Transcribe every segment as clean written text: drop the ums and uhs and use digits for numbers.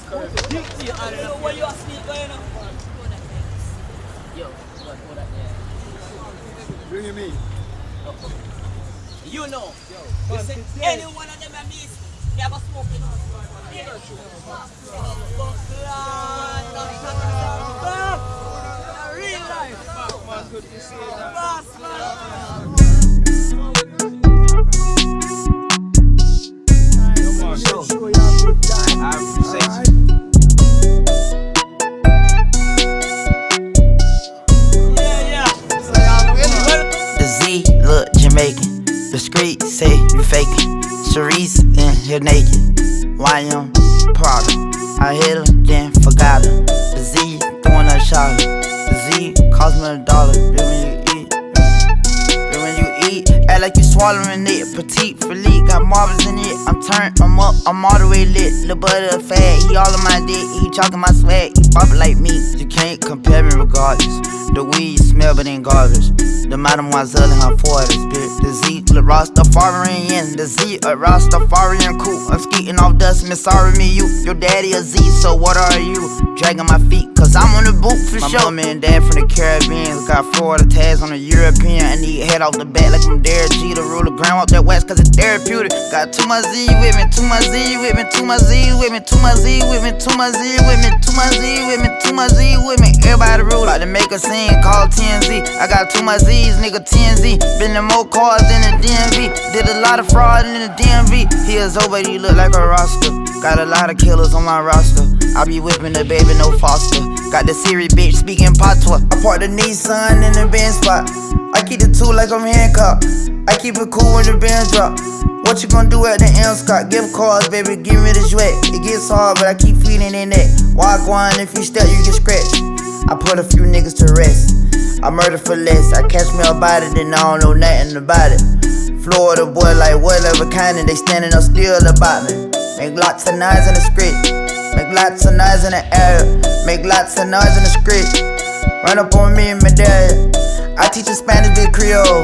Where you asleep going on? Yo, what that there? Bring him in. You know, you say any one of them and me have a smoking real life. Good to see you. Boss, man. I appreciate you. The Z look Jamaican. The street say you faking. Sharice in here naked. YM Prada. I hit her, then forgot her. The Z throwing a shot. The Z cost me $1. When you eat, act like you swallowing it. Petite Philippe got marbles in it. I'm turned, I'm up, I'm all the way lit. Lil' butter fat, he all in my dick. He talking my swag, he boppin' like me. You can't compare me regardless. The weed smell but ain't garbage. The mademoiselle in her 40s, bitch. The Z, the Rastafarian. The Z, a Rastafarian cool. I'm skeeting off dust, miss sorry me you. Your daddy a Z, so what are you? Dragging my feet, cause I'm on the boot for sure. My mom and dad from the Caribbean got Florida tags on the European. I need head off the back like I'm Derek G to rule the ground out that west, cause it's therapeutic. Got too much Z with me, too much Z with me, too much Z with me, too much Z with me, too much Z with me, too much Z with me, too much Z with me. Everybody rule, about to make a scene called TNZ. I got too much Z's, nigga TNZ. Been in more cars than the DMV. Did a lot of fraud in the DMV. He a Zoe, but he look like a roster. Got a lot of killers on my roster. I be whipping the baby, no foster. Got the Siri bitch speaking patois. I park the Nissan in the Benz spot. I keep the two like I'm handcuffed. I keep it cool when the bands drop. What you gonna do at the M Scott? Give cards, baby, give me the sweat. It gets hard, but I keep feeding in that. Walk one, if you step, you get scratched. I put a few niggas to rest. I murder for less. I catch me about it, then I don't know nothing about it. Florida boy, like whatever kind, and they standing up still about me. Make lots of noise in the street. Make lots of noise in the air. Make lots of noise in the street. Run up on me and my dad. I teach her Spanish with Creole.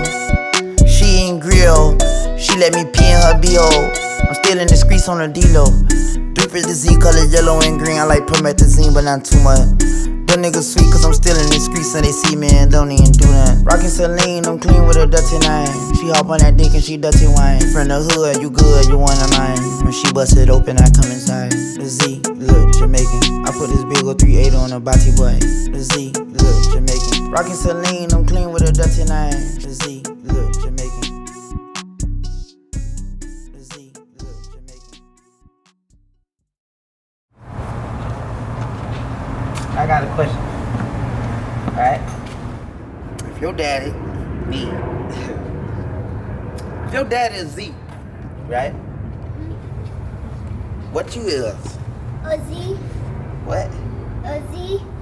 She ain't grill. She let me pee in her B.O. I'm still in the streets on the D-Lo. 350 Z color yellow and green. I like promethazine, but not too much. Them niggas sweet cause I'm still in the streets and they see me and don't even do that. Rockin' Celine, I'm clean with a dirty nine. She hop on that dick and she dirty wine. From the hood, you good, you one of mine. When she bust it open, I come inside. The Z, look Jamaican. I put this big old 380 on a body boy. The Z, look Jamaican. Rockin' Celine, I'm clean with a dirty nine. The Z, look Jamaican. The Z, look Jamaican. I got a question. Alright? If your daddy, me, if your daddy is Z, right? What you is? A Z. What? A Z.